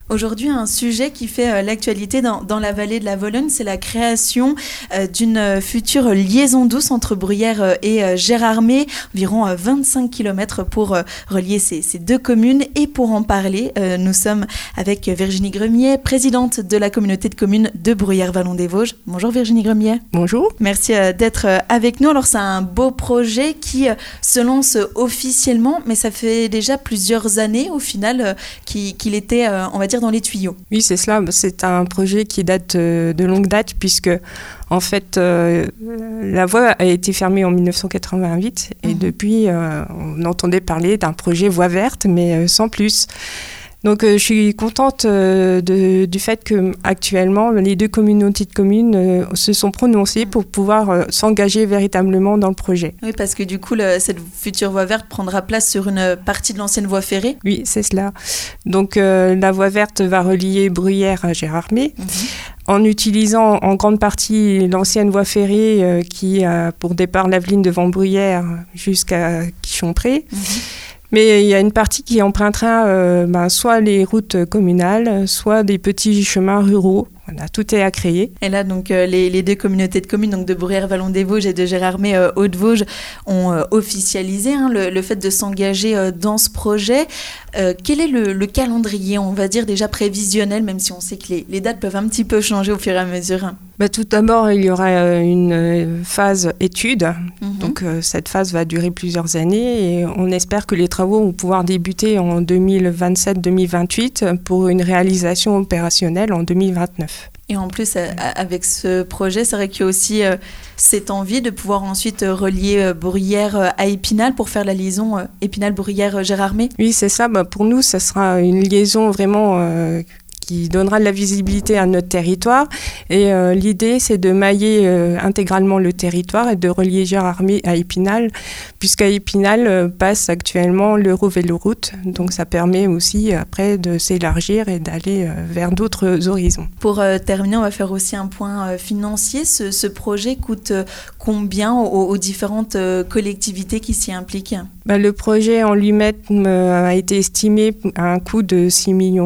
Aujourd'hui, un sujet qui fait l'actualité dans la vallée de la Vologne, c'est la création d'une future liaison douce entre Bruyères et Gérardmer, environ 25 km pour relier ces deux communes. Et pour en parler, nous sommes avec Virginie Gremier, présidente de la communauté de communes de Bruyères-Vallon-des-Vosges. Bonjour Virginie Gremier. Bonjour. Merci d'être avec nous. Alors c'est un beau projet qui se lance officiellement, mais ça fait déjà plusieurs années au final qu'il était, on va dire, dans les tuyaux. Oui, c'est cela. C'est un projet qui date de longue date puisque, en fait, la voie a été fermée en 1988 et depuis, on entendait parler d'un projet voie verte, mais sans plus. Donc, je suis contente du fait qu'actuellement, les deux communautés de communes se sont prononcées pour pouvoir s'engager véritablement dans le projet. Oui, parce que du coup, cette future voie verte prendra place sur une partie de l'ancienne voie ferrée. Oui, c'est cela. Donc, la voie verte va relier Bruyères à Gérardmer. En utilisant en grande partie l'ancienne voie ferrée qui a pour départ l'Aveline devant Bruyères jusqu'à Quichonpré. Mais il y a une partie qui empruntera soit les routes communales, soit des petits chemins ruraux. Voilà, tout est à créer. Et là, donc, les deux communautés de communes, donc de Bruyères-Vallon-des-Vosges et de Gérardmer Hauts-de-Vosges, ont officialisé le fait de s'engager dans ce projet. Quel est le calendrier, on va dire déjà prévisionnel, même si on sait que les dates peuvent un petit peu changer au fur et à mesure? Tout d'abord, il y aura une phase étude. Donc, cette phase va durer plusieurs années et on espère que les travaux vont pouvoir débuter en 2027-2028 pour une réalisation opérationnelle en 2029. Et en plus, avec ce projet, c'est vrai qu'il y a aussi cette envie de pouvoir ensuite relier Bruyères à Épinal pour faire la liaison Épinal-Bruyères-Gérardmer. Oui, c'est ça. Pour nous, ça sera une liaison vraiment qui donnera de la visibilité à notre territoire. Et l'idée, c'est de mailler intégralement le territoire et de relier Gérardmer à Épinal, puisqu'à Épinal passe actuellement l'Eurovéloroute. Donc ça permet aussi après de s'élargir et d'aller vers d'autres horizons. Pour terminer, on va faire aussi un point financier. Ce projet coûte combien aux différentes collectivités qui s'y impliquent? Le projet en lui-même a été estimé à un coût de 6,5 millions.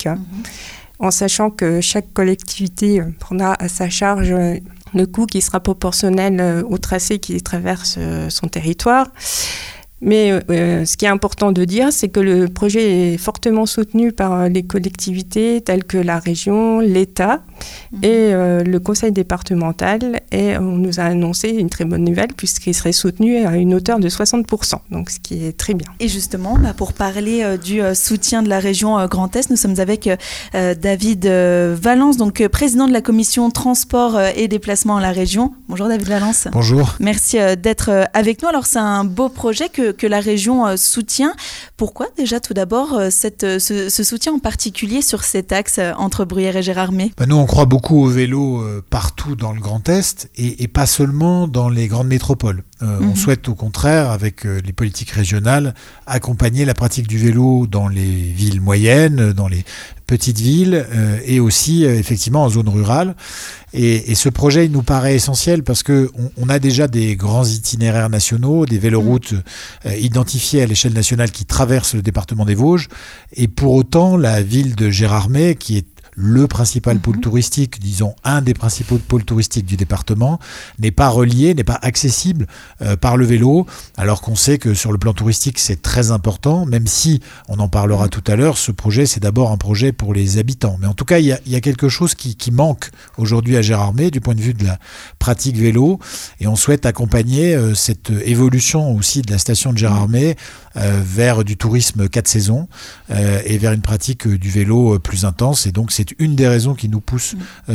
En sachant que chaque collectivité prendra à sa charge le coût qui sera proportionnel au tracé qui traverse son territoire. Mais ce qui est important de dire, c'est que le projet est fortement soutenu par les collectivités telles que la région, l'État et le conseil départemental. Et on nous a annoncé une très bonne nouvelle puisqu'il serait soutenu à une hauteur de 60%, donc ce qui est très bien. Et justement, pour parler du soutien de la région Grand Est, nous sommes avec David Valence, donc président de la commission transport et déplacement à la région. Bonjour David Valence. Bonjour. Merci d'être avec nous. Alors c'est un beau projet que la région soutient. Pourquoi déjà tout d'abord ce soutien en particulier sur cet axe entre Bruyères et Gérardmer? Nous on croit beaucoup au vélo partout dans le Grand Est et pas seulement dans les grandes métropoles. On souhaite au contraire, avec les politiques régionales, accompagner la pratique du vélo dans les villes moyennes, dans les petites villes et aussi effectivement en zone rurale. Et ce projet il nous paraît essentiel parce qu'on a déjà des grands itinéraires nationaux, des véloroutes identifiées à l'échelle nationale qui traversent le département des Vosges. Et pour autant, la ville de Gérardmer, qui est le principal pôle touristique, disons un des principaux pôles touristiques du département, n'est pas relié, n'est pas accessible par le vélo, alors qu'on sait que sur le plan touristique c'est très important, même si, on en parlera tout à l'heure, ce projet c'est d'abord un projet pour les habitants. Mais en tout cas, il y a quelque chose qui manque aujourd'hui à Gérardmer du point de vue de la pratique vélo, et on souhaite accompagner cette évolution aussi de la station de Gérardmer vers du tourisme 4 saisons et vers une pratique du vélo plus intense, et donc c'est une des raisons qui nous pousse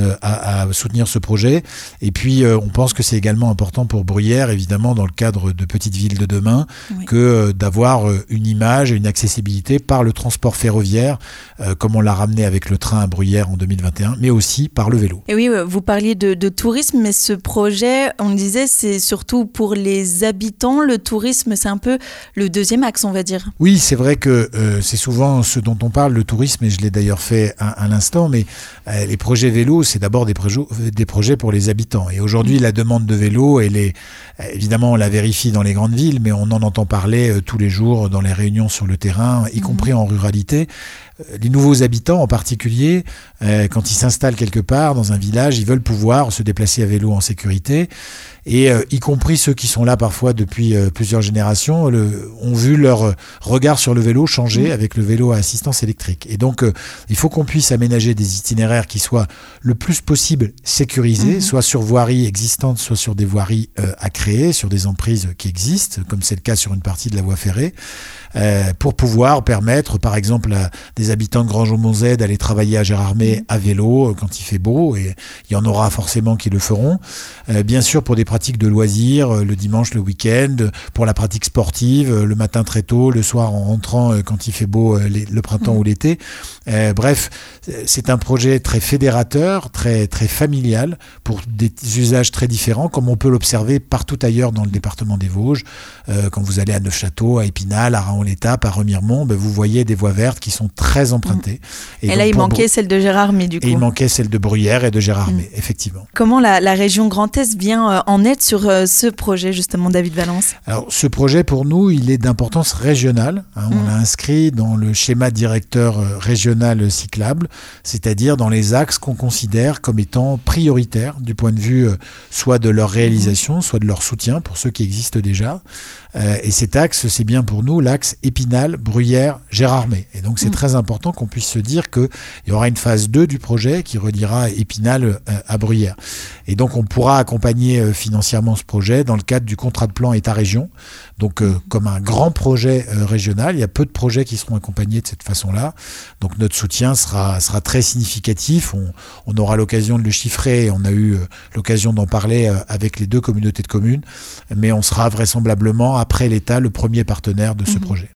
à soutenir ce projet. Et puis on pense que c'est également important pour Bruyères, évidemment dans le cadre de petites villes de demain, que d'avoir une image et une accessibilité par le transport ferroviaire, comme on l'a ramené avec le train à Bruyères en 2021, mais aussi par le vélo. Et oui, vous parliez de tourisme, mais ce projet, on disait, c'est surtout pour les habitants. Le tourisme, c'est un peu le deuxième axe, on va dire. Oui, c'est vrai que c'est souvent ce dont on parle, le tourisme, et je l'ai d'ailleurs fait à l'instant, mais les projets vélo, c'est d'abord des projets pour les habitants. Et aujourd'hui, la demande de vélo, elle est, évidemment, on la vérifie dans les grandes villes, mais on en entend parler tous les jours dans les réunions sur le terrain, y compris en ruralité. les nouveaux habitants en particulier, quand ils s'installent quelque part dans un village, ils veulent pouvoir se déplacer à vélo en sécurité. Et y compris ceux qui sont là parfois depuis plusieurs générations ont vu leur regard sur le vélo changer avec le vélo à assistance électrique. Et donc il faut qu'on puisse aménager des itinéraires qui soient le plus possible sécurisés, soit sur voiries existantes, soit sur des voiries à créer, sur des emprises qui existent, comme c'est le cas sur une partie de la voie ferrée, pour pouvoir permettre par exemple à des habitants de Grangeon-Monzet d'aller travailler à Gérardmer à vélo quand il fait beau, et il y en aura forcément qui le feront. Bien sûr pour des pratiques de loisirs, le dimanche, le week-end, pour la pratique sportive, le matin très tôt, le soir en rentrant quand il fait beau, le printemps ou l'été. Bref, c'est un projet très fédérateur, très, très familial, pour des usages très différents, comme on peut l'observer partout ailleurs dans le département des Vosges. Quand vous allez à Neufchâteau, à Épinal, à Raon-l'Étape, à Remiremont, vous voyez des voies vertes qui sont très empruntées. Et là, il manquait celle de Gérardmer, du coup. Et il manquait celle de Bruyères et de Gérardmer, effectivement. Comment la région Grand Est vient en aide sur ce projet, justement, David Valence? Alors, ce projet, pour nous, il est d'importance régionale. On l'a inscrit dans le schéma directeur régional cyclable, c'est-à-dire dans les axes qu'on considère comme étant prioritaires du point de vue soit de leur réalisation, soit de leur soutien pour ceux qui existent déjà. Et cet axe, c'est bien pour nous l'axe Épinal, Bruyères, Gérardmer. Et donc c'est très important qu'on puisse se dire qu'il y aura une phase 2 du projet qui reliera Épinal à Bruyères. Et donc on pourra accompagner financièrement ce projet dans le cadre du contrat de plan État-région. Donc comme un grand projet régional, il y a peu de projets qui seront accompagnés de cette façon-là. Donc notre soutien sera très significatif. On aura l'occasion de le chiffrer. On a eu l'occasion d'en parler avec les 2 communautés de communes. Mais on sera vraisemblablement, après l'État, le premier partenaire de ce projet.